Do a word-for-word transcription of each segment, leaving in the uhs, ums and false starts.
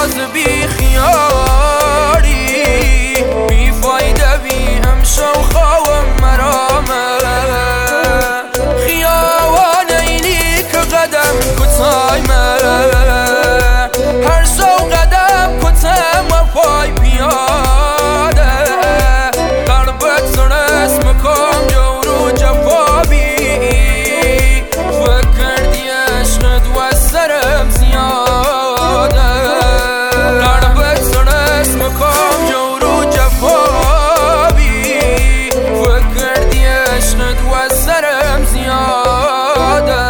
باز بی خیاری، بی فایده بی همشو خواهم مرامه خیاوان اینی که قدم کتایمه هر سو قدم کتم و پای پیاده قربت سرس مکام جورو جفابی فکر دی عشقت و سرم زیاده قربت سرس مکام جورو جفابی فکر دی عشقت و سرم زیاده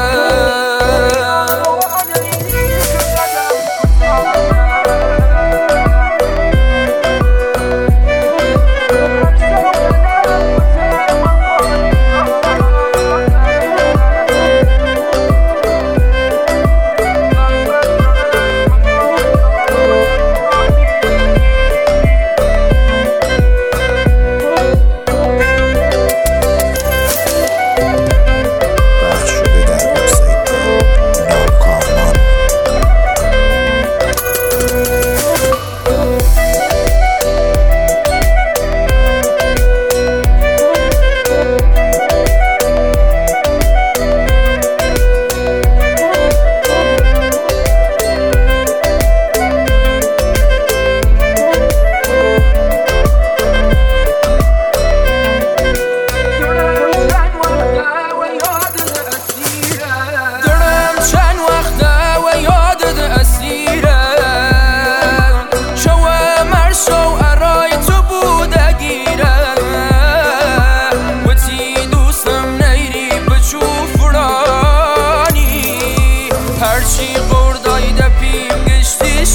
هرچی قردای دپیم گشتی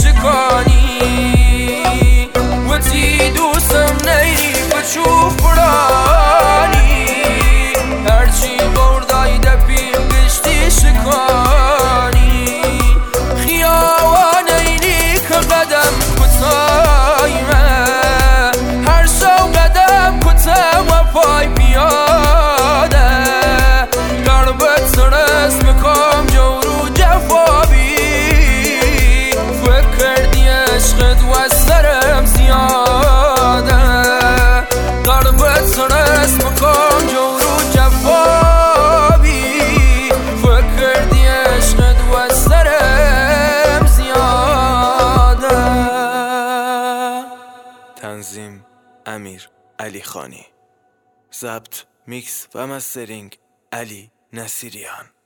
شکانی و تی دوستم نیری بچو فرانی هرچی قردای دپیم گشتی شکانی خیاوان اینی که قدم کتایمه هر سو قدم کتم و پای پیاده قربت سرس مکام جورو جفابی فکر دی عشقت و سرم زیاده قربت سرس مکام جورو جفابی فکر دی عشقت و سرم زیاده. تنظیم امیر علی خانی، ضبط میکس و مسترینگ علی نصیریان.